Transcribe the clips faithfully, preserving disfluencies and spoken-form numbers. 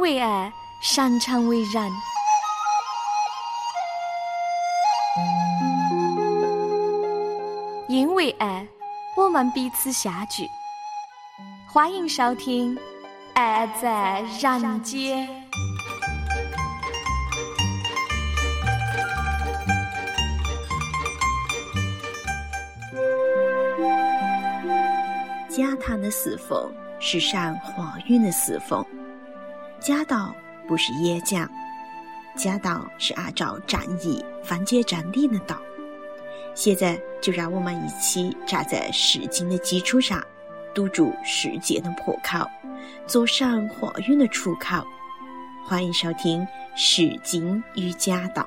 为爱，擅长为人。因为爱，我们彼此相聚。欢迎收听《爱在人间》。 家堂的侍奉是善化运的侍奉。家道不是野讲，家道是按照战役分解真理的道。现在就让我们一起站在释经的基础上，堵住世界的破口，做善化运的出口。欢迎收听释经与家道。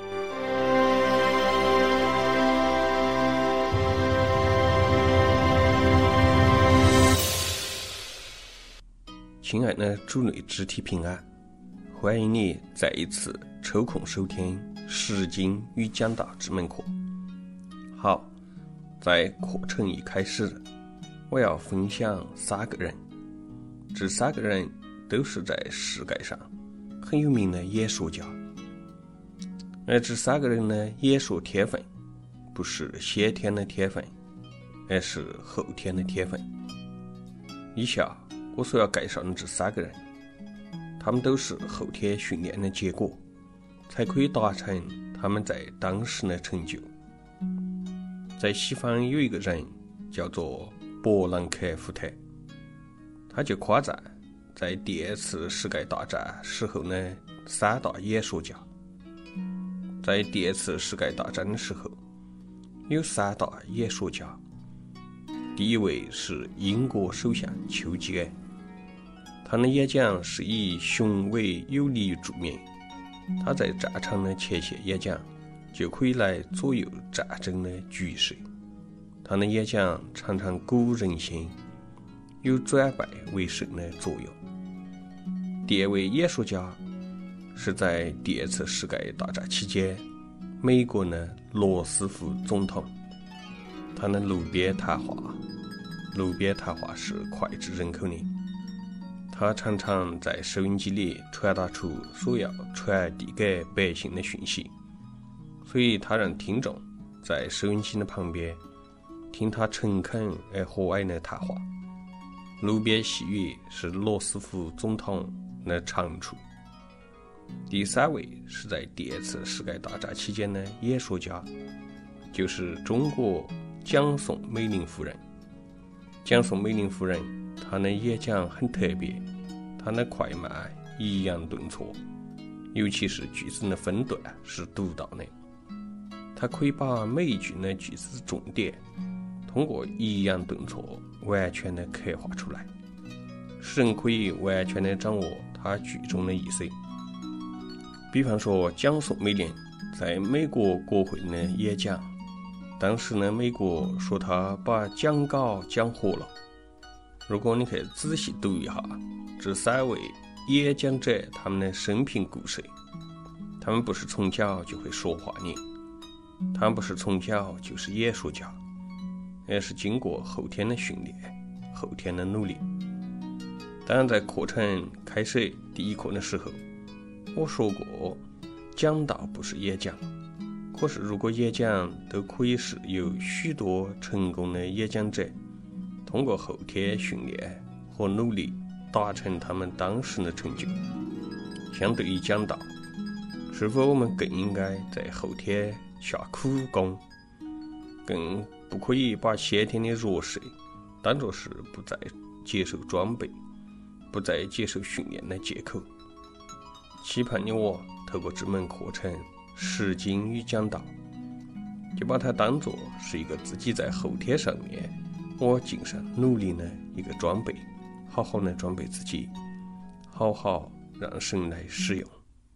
亲爱的主内肢体平安，欢迎你再一次抽空收听释经与讲道之门课。好，在课程一开始，我要分享三个人，这三个人都是在世界上很有名的演说家。而这三个人呢，演说天分不是先天的天分，而是后天的天分。以下我所要介绍的这三个人，他们都是后天训练的结果，才可以达成他们在当时的成就。在西方有一个人叫做伯兰克福特，他就夸赞在第二次世界大战时候呢三大演说家。在第二次世界大战的时候，有三大演说家。第一位是英国首相丘吉尔，他的演讲是以雄伟有力著名，他在战场的前线演讲就可以来左右战争的局势，他的演讲常常鼓舞人心，有转败为胜的作用。第二位演说家是在第二次世界大战期间美国的罗斯福总统，他的路边谈话路边谈话是脍炙人口的，他常常在收音机里传达出所要传递给百姓的讯息，所以他让听众在收音机的旁边听他诚恳而和蔼的谈话。路边细语是罗斯福总统的长处。第三位是在第二次世界大战期间的演说家，就是中国蒋宋美龄夫人。蒋宋美龄夫人她的演讲很特别，她的快慢抑扬顿挫，尤其是句子的分段是独到的。她可以把每一句的句子重点通过抑扬顿挫完全的刻画出来，使人可以完全的掌握她句中的意思。比方说蒋宋美龄在美国国会的演讲，当时呢美国说他把讲稿讲活了。如果你去仔细读一下这三位演讲者他们的生平故事，他们不是从小就会说话的，他们不是从小就是演说家，而是经过后天的训练，后天的努力。当然在课程开始第一课的时候我说过，讲道不是演讲，可是如果演讲都可以是由许多成功的演讲者通过后天训练和努力达成他们当时的成就，相对于讲道，是否我们更应该在后天下苦功，更不可以把先天的弱势当作是不再接受装备，不再接受训练的借口。期盼你我透过这门课程释经与讲道，就把它当作是一个自己在后天上面我尽上努力的一个装备，好好的装备自己，好好让神来使用。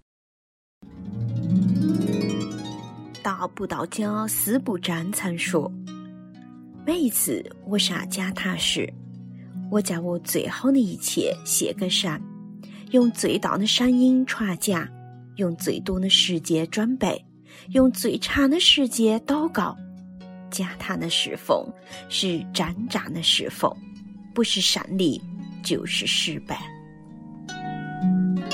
大不到家思不沾曾说，每一次我上讲台时，我将我最好的一切献给神，用最大的声音传讲，用最多的时间准备，用最长的时间祷告。讲台的侍奉是征战的侍奉，不是胜利就是失败。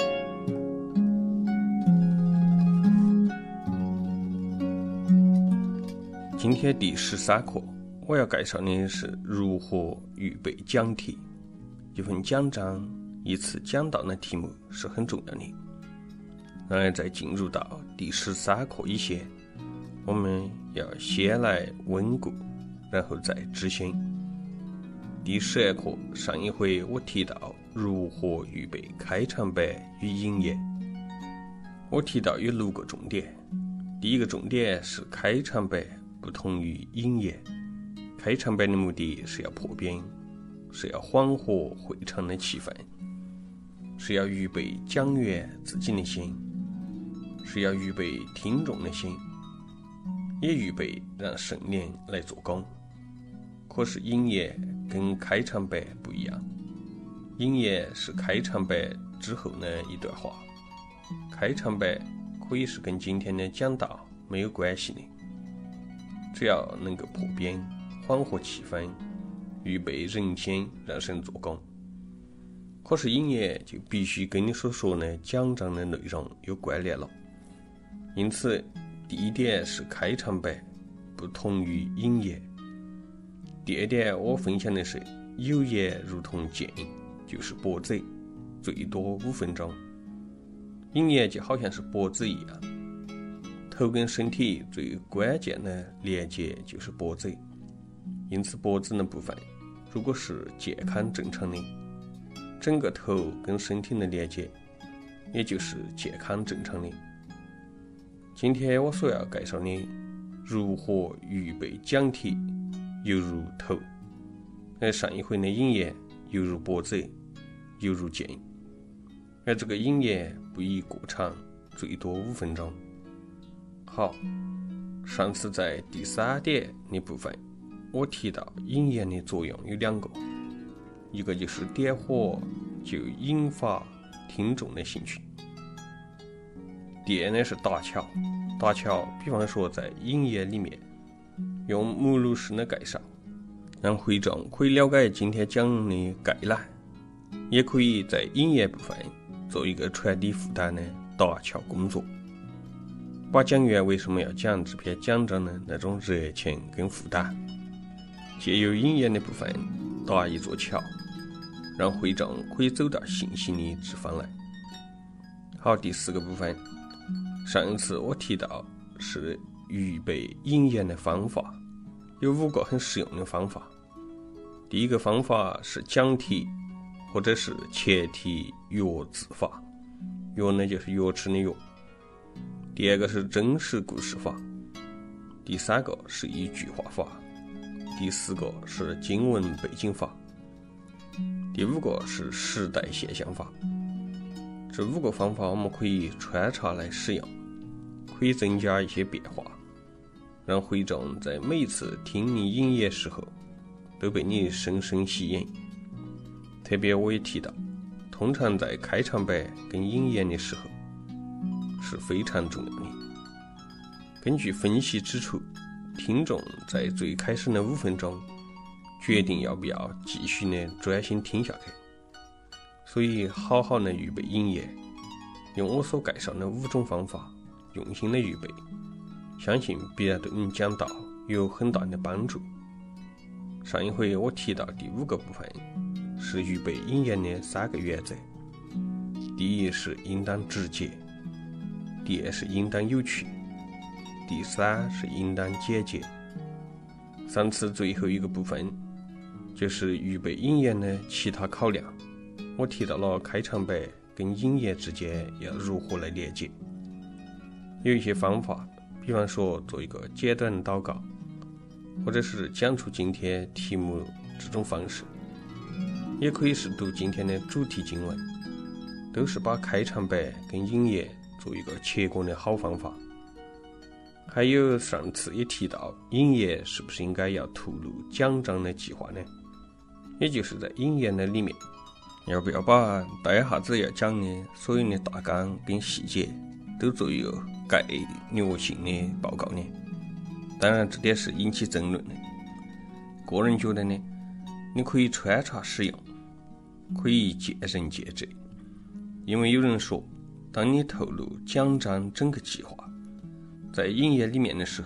今天第十三课，我要介绍的是如何预备讲题。一份讲章一次讲到的题目是很重要的。然而在进入到第十三课以前，我们要先来温故，然后再执行。第十二课上一回我提到如何预备开场白与引言，我提到有六个重点。第一个重点是开场白不同于引言。开场白的目的是要破冰，是要缓和会场的气氛，是要预备讲员自己的心，是要预备听众的心，也预备让圣灵来做工。可是引言跟开场白不一样，引言是开场白之后的一段话，开场白可以是跟今天的讲道没有关系的，只要能够破冰，缓和气氛，预备人心，让神做工。可是引言就必须跟你所说的讲章的内容有关联了。因此第一点是开场白不同于引言。第二点我分享的是有言如同剑，就是脖子，最多五分钟。引言就好像是脖子一样，头跟身体最关键的连接就是脖子，因此脖子的部分如果是健康正常的，整个头跟身体的连接也就是健康正常的。今天我所要介绍的如何预备讲题犹如头，而上一回的引言犹如脖子，犹如剑，而这个引言不宜过长，最多五分钟。好，上次在第三点的部分我提到引言的作用有两个，一个就是点火，就引发听众的兴趣。第二呢是搭桥，搭桥比方说在引言里面用目录式的介绍，让会众可以了解今天讲的概览，也可以在引言部分做一个传递负担的搭桥工作，把讲员为什么要讲这篇讲章的那种热情跟负担，借由引言的部分搭一座桥，让会众可以走到信息的这方来。好，第四个部分，上一次我提到是预备引言的方法，有五个很实用的方法。第一个方法是讲题或者是前题约字法，约呢就是约吃的约。第二个是真实故事法，第三个是一句话法，第四个是经文背景法，第五个是时代现象法。这五个方法我们可以穿插来使用，可以增加一些变化，让会众在每一次听你引言时候都被你深深吸引。特别我也提到，通常在开场白跟引言的时候是非常重要的。根据分析指出，听众在最开始的五分钟决定要不要继续的专心听下去，所以好好的预备引言，用我所介绍的五种方法用心的预备，相信必然对你讲道有很大的帮助。上一回我提到第五个部分是预备引言的三个原则，第一是应当直接，第二是应当有趣，第三是应当简洁。上次最后一个部分就是预备引言的其他考量，我提到了开场白跟引言之间要如何来连接，有一些方法，比方说做一个简短的祷告，或者是讲出今天题目这种方式，也可以是读今天的主题经文，都是把开场白跟引言做一个切割的好方法。还有上次也提到，引言是不是应该要透露讲章的计划呢？也就是在引言的里面，要不要把待下子要讲的所有的大纲跟细节都做一个概略性的报告呢？当然这点是引起争论的，个人觉得呢，你可以穿插使用，可以见仁见智。因为有人说，当你透露讲章整个计划，在引言里面的时候，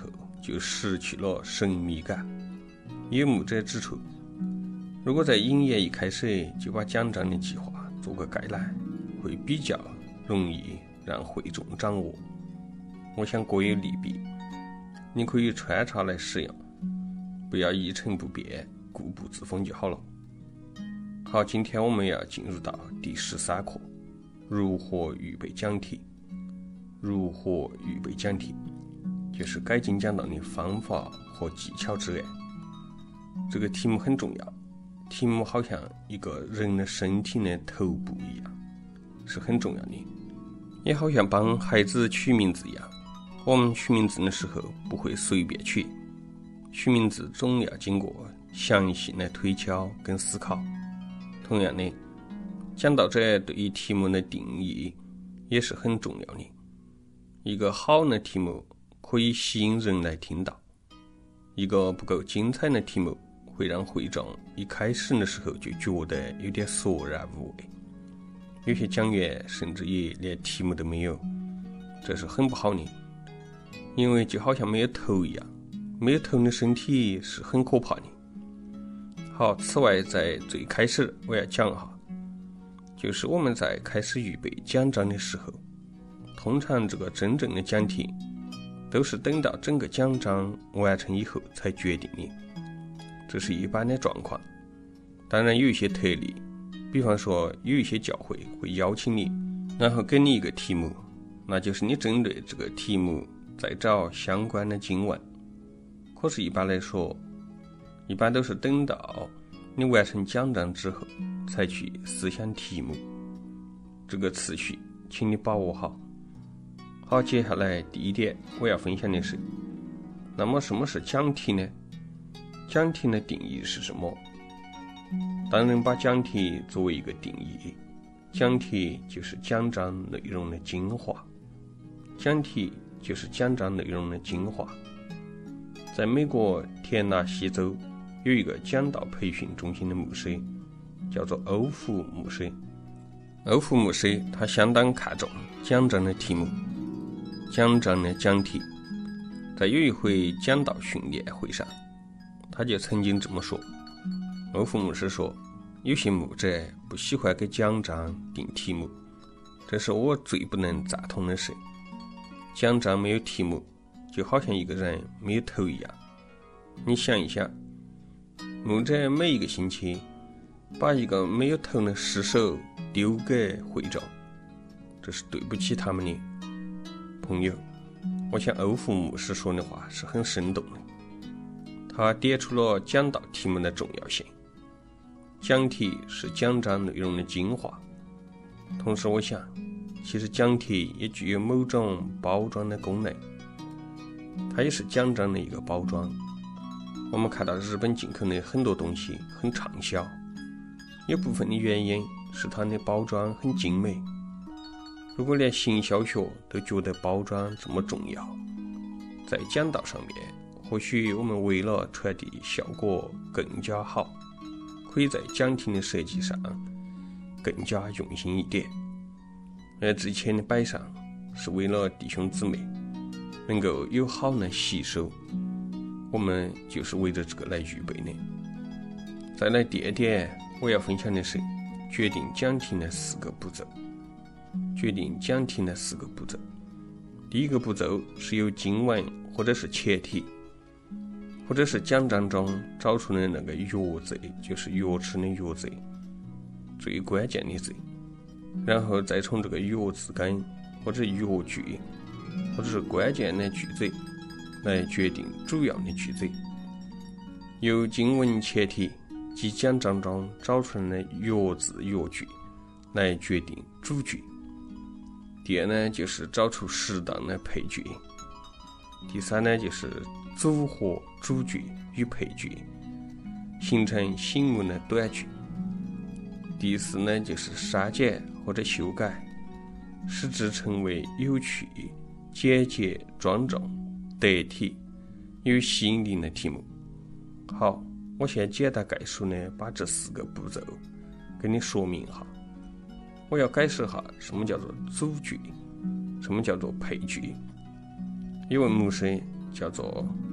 就失去了神秘感。有牧者指出，如果在引言一开始就把讲章的计划做个概览，会比较容易让会众掌握。我想各有利弊，你可以穿插来使用，不要一成不变，固步自封就好了。好，今天我们要进入到第十三课，如何预备讲题。如何预备讲题，就是改进讲道的方法和技巧之外。这个题目很重要，题目好像一个人的身体的头部一样，是很重要的。也好像帮孩子取名字一样，我们取名字的时候不会随便取，取名字总要经过详细的推敲跟思考。同样的，讲道者对于题目的定义也是很重要的。一个好的题目可以吸引人来听到，一个不够精彩的题目会让会众一开始的时候就觉得有点索然无味，有些讲员甚至也连题目都没有，这是很不好的。因为就好像没有头一样，没有头的身体是很可怕的。好，此外在最开始我要讲一下，就是我们在开始预备讲章的时候，通常这个真正的讲题都是等到整个讲章完成以后才决定的，这是一般的状况。当然有一些特例，比方说有一些教会会邀请你，然后给你一个题目，那就是你针对这个题目再找相关的经文。可是一般来说，一般都是等到你完成讲章之后才去思想题目，这个次序请你把握好。好，接下来第一点我要分享的是，那么什么是讲题呢？讲题的定义是什么？当人把讲题作为一个定义，讲题就是讲章内容的精华，讲题就是讲章内容的精华。在美国田纳西州有一个讲道培训中心的牧师，叫做欧福牧师。欧福牧师他相当看重讲章的题目，讲章的讲题。在有一回讲道训练会上，他就曾经这么说。欧福牧师说，有些牧者不喜欢给讲章定题目，这是我最不能赞同的事。讲章没有题目，就好像一个人没有头一样。你想一想，牧者每一个星期把一个没有头的尸首丢给会众，这是对不起他们的。朋友，我想欧福牧师说的话是很生动的，他点出了讲道题目的重要性。讲题是讲章内容的精华，同时我想其实讲题也具有某种包装的功能，它也是讲章的一个包装。我们看到日本进口的很多东西很畅销，有部分的原因是它的包装很精美。如果连行销学都觉得包装这么重要，在讲道上面，或许我们为了传递效果更加好，可以在讲题的设计上更加用心一点。而之前的摆上是为了弟兄姊妹能够有好的吸收，我们就是为着这个来预备的。再来第二点我要分享的是决定讲题的四个步骤。决定讲题的四个步骤，第一个步骤是由经文或者是前提或者是讲章中找出的那个约字，就是约尺的约字，最关键的字，然后再从这个约字根或者约句或者是关键的句子来决定主要的句子。由经文前提及讲章中找出来的约字约句来决定主句。第二呢，就是找出适当的配句。第三呢，就是组合主句与配句，形成醒目的短句。第四呢，就是删减或者修改，使之成为有趣、简洁、庄重、得体、有吸引力的题目。好，我现在简单概述呢，把这四个步骤给你说明一下。我要解释下什么叫做组句，什么叫做配句。一位牧师叫做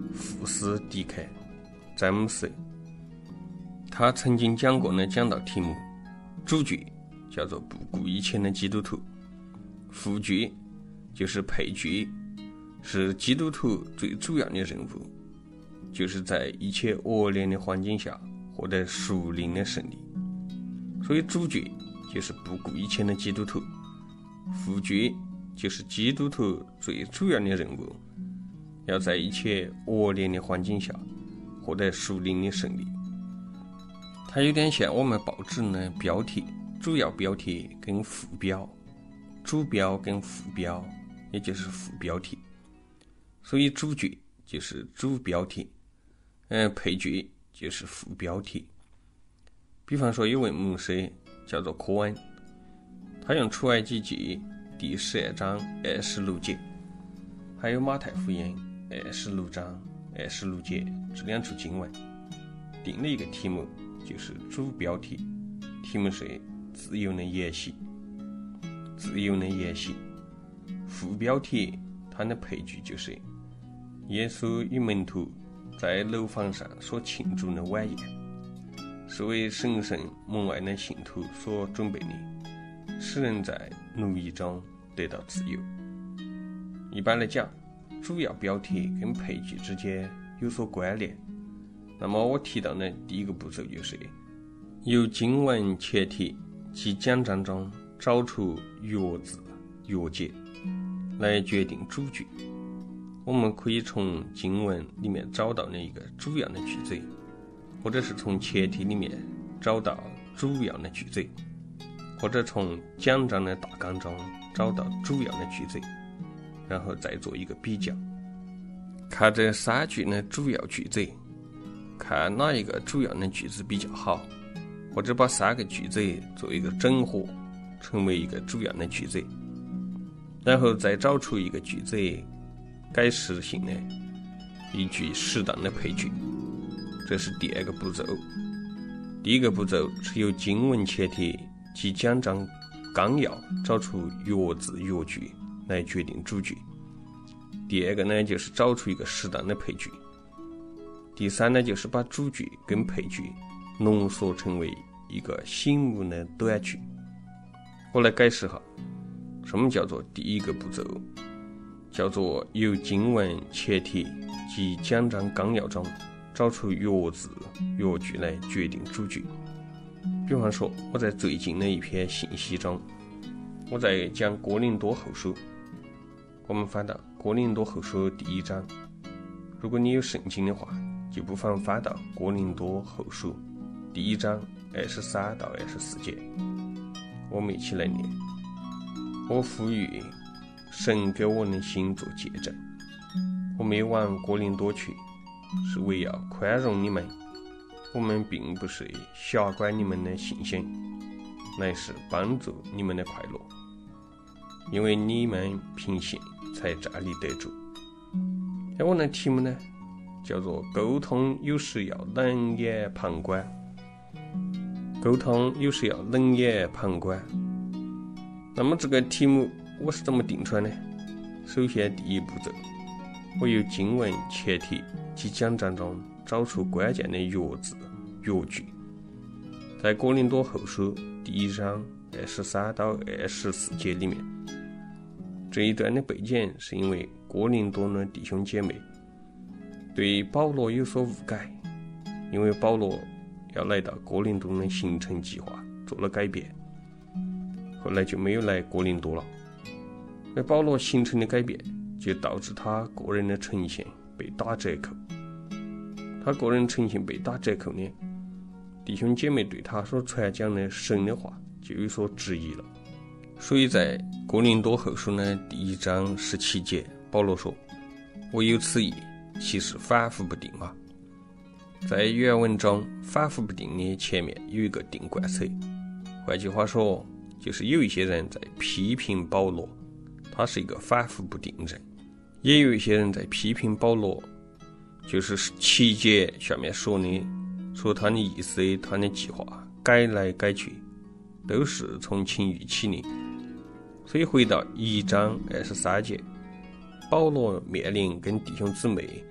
富斯迪克·詹姆斯，他曾经讲过呢，讲到题目，主角叫做不顾一切的基督徒，副角就是配角，是基督徒最主要的任务，就是在一切恶劣的环境下获得属灵的胜利。所以主角就是不顾一切的基督徒，副角就是基督徒最主要的任务，要在一切恶劣的环境下获得属灵的胜利。它有点像我们报纸的标题，主要标题跟副标，主标跟副标，也就是副标题。所以主角就是主标题，呃，配角就是副标题。比方说有位牧师叫做科恩，他用出埃及记第十二章二十六节，还有马太福音二十六章二十六节这两处经文，定了一个题目，就是主标题，题目是自由的筵席。自由的筵席。副标题它的配句就是耶稣与门徒在楼房上所庆祝的晚宴，是为神圣蒙爱的信徒所准备的，使人在奴役中得到自由。一般来讲，主要标题跟配句之间有所关联。那么我提到的第一个步骤就是由经文前提及讲章中找出约字约节来决定主句。我们可以从经文里面找到那一个主要的句子，或者是从前提里面找到主要的句子，或者从讲章的大纲中找到主要的句子，然后再做一个比较，看这三句的主要句子，看哪一个主要的句子比较好，或者把三个句子做一个整合，成为一个主要的句子，然后再找出一个句子该实行的一句适当的配句。这是第二个步骤。第一个步骤是由经文前提及讲章纲要找出约字约句来决定主句。第二个呢，就是找出一个适当的配句。第三呢，就是把主句跟配句浓缩成为一个醒目的短句。我来解释下什么叫做第一个步骤，叫做由经文前提及讲章纲要中找出约字约句来决定主句。比方说，我在最近的一篇信息中，我在讲哥林多后书，我们翻到哥林多后书第一章，如果你有圣经的话，就不妨翻到哥林多后书第一章二十三到二十四节，我们一起来念。我呼吁神给我的心做见证，我没往哥林多去，是为要宽容你们。我们并不是狭拐你们的信心，乃是帮助你们的快乐，因为你们凭信才站立得住。而我的题目呢，叫做沟通有时要冷眼旁观。沟通有时要冷眼旁观。那么这个题目我是怎么定出来呢？首先第一步骤，我由经文前提及讲章中找出关键的约字约句。在哥林多后书第一章二十三到二十四节里面，这一段的背景是因为哥林多的弟兄姐妹对保罗有所误解，因为保罗要来到哥林多的行程计划做了改变，后来就没有来哥林多了。而保罗行程的改变就导致他个人的诚信被打折扣。他个人诚信被打折扣呢，弟兄姐妹对他所传讲的神的话就有所质疑了。所以在哥林多后书呢第一章十七节，保罗说：我有此意，其实反复不定嘛。在原文中，反复不定的前面有一个定冠词，换句话说，就是有一些人在批评保罗，他是一个反复不定人；也有一些人在批评保罗，就是七节下面说的，说他的意思，他的计划改来改去，都是从轻预期的。所以回到一章二十三节，保罗面临跟弟兄姊妹和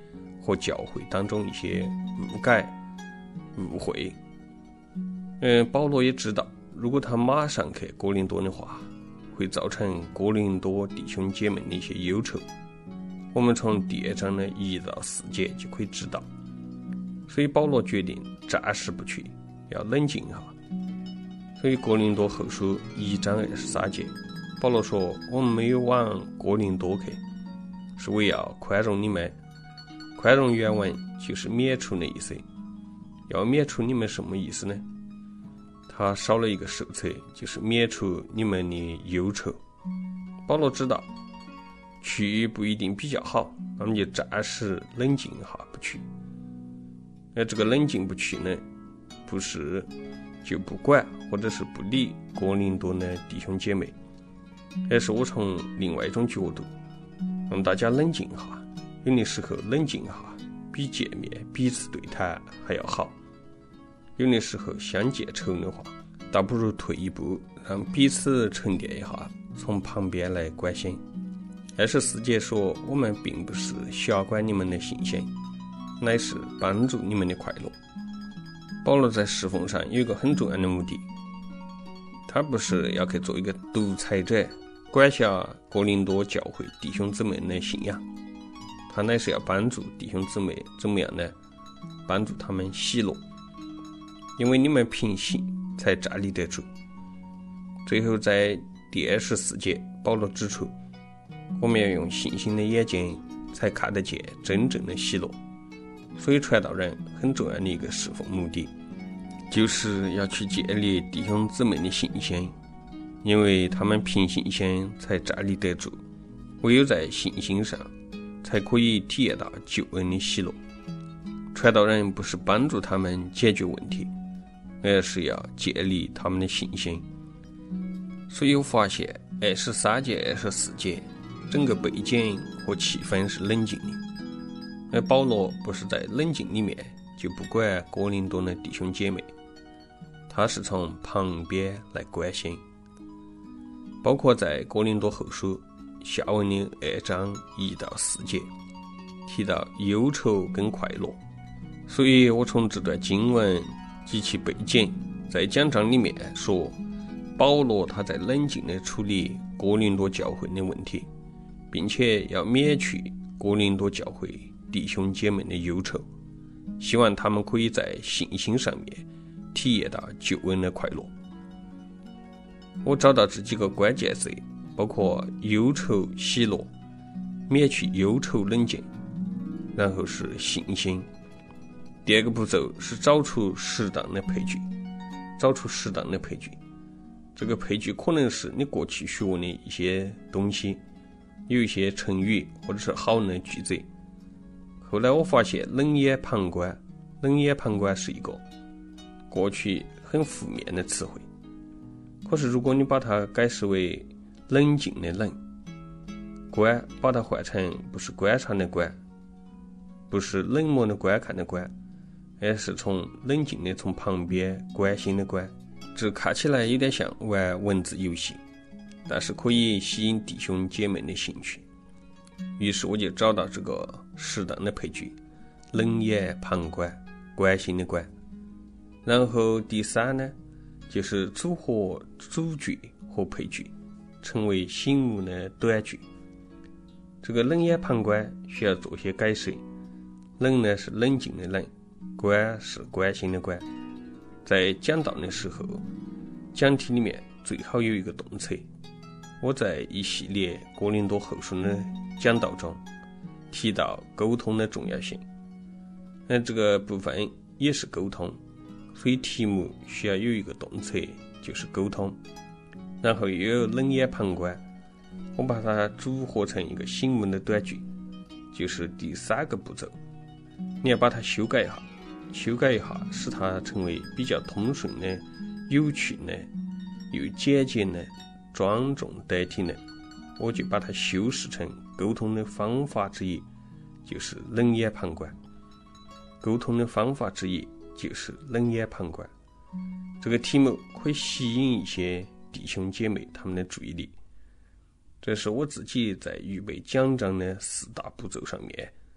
和教会当中一些误解、误会。嗯，保罗也知道，如果他马上去哥林多的话，会造成哥林多弟兄姐妹的一些忧愁。我们从第二章的一到四节就可以知道。所以保罗决定暂时不去，要冷静一下。所以哥林多后书一章二十三节，保罗说：“我们没有往哥林多去，是为要宽容你们。”宽容原文就是免除的意思。要免除你们什么意思呢？他少了一个受测，就是免除你们的忧愁。保罗知道去不一定比较好，那么就暂时冷静一下不去。而这个冷静不去呢，不是就不管或者是不理哥林多的弟兄姐妹，而是我从另外一种角度让大家冷静一下。有的时候冷静一下比见面彼此对谈还要好。有的时候相见仇的话，倒不如退一步，让彼此沉淀一下，从旁边来关心。二十四节说，我们并不是辖管你们的信心，乃是帮助你们的快乐。保罗在侍奉上有一个很重要的目的，他不是要去做一个独裁者，管辖哥林多教会弟兄姊妹的信仰，他乃是要帮助弟兄姊妹怎么样呢？帮助他们喜乐，因为你们凭信才站立得住。最后在第二十四节，保罗指出，我们要用信心的眼睛才看得见真正的喜乐。所以传道人很重要的一个侍奉目的，就是要去建立弟兄姊妹的信心，因为他们凭信心才站立得住，唯有在信心上才可以体验到救恩的喜乐。传道人不是帮助他们解决问题，而是要建立他们的信心。所以我发现二十三节、二十四节整个背景和气氛是冷静的，而保罗不是在冷静里面就不管哥林多的弟兄姐妹，他是从旁边来关心。包括在哥林多后书下文的二章一到四节提到忧愁跟快乐。所以我从这段经文及其背景，在讲章里面说，保罗他在冷静地处理哥林多教会的问题，并且要免去哥林多教会弟兄姐妹的忧愁，希望他们可以在信心上面体验到救恩的快乐。我找到这几个关键词，包括忧愁喜乐，免去忧愁冷静，然后是信心。第二个步骤是找出适当的配句，找出适当的配句。这个配句可能是你过去学的一些东西，有一些成语或者是好的句子。后来我发现冷眼旁观，冷眼旁观是一个过去很负面的词汇，可是如果你把它改释为冷静的冷，观把它换成不是观察的观，不是冷漠的观看的观，而是从冷静的从旁边关心的关。这看起来有点像玩文字游戏，但是可以吸引弟兄姐妹的兴趣。于是我就找到这个适当的配句，冷眼旁观，关心的关。然后第三呢，就是组合主句和配句，成为醒目的短句。这个冷眼旁观需要做些改设，冷呢是冷静的冷，关是关心的关。在讲道的时候，讲题里面最好有一个动词。我在一系列哥林多后书的讲道中提到沟通的重要性，那这个部分也是沟通，所以题目需要有一个动词，就是沟通，然后又有冷眼旁观，我把它组合成一个醒目的短句，就是第三个步骤。你要把它修改一下，修改一下使它成为比较通顺的、有趣的、又简洁的、庄重得体的，我就把它修饰成沟通的方法之一，就是冷眼旁观。沟通的方法之一就是冷眼旁观。这个题目会吸引一些弟兄姐妹他们的注意力。这是我自己在预备讲章的四大步骤上面，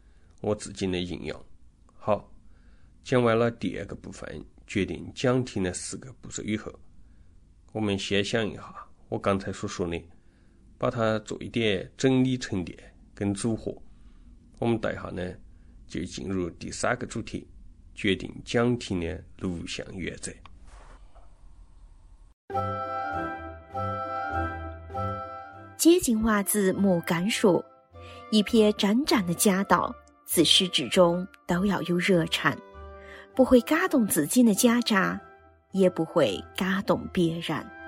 我自己的应用。好，讲完了第二个部分，决定讲题的四个步骤以后，我们先想一下我刚才所说的，把它做一点整理沉淀跟组合。我们待下呢就进入第三个主题，决定讲题的六项原则。 接近话字莫干说，一篇沾沾的讲道，自始至终都要有热忱，不会感动自己的家长，也不会感动别人。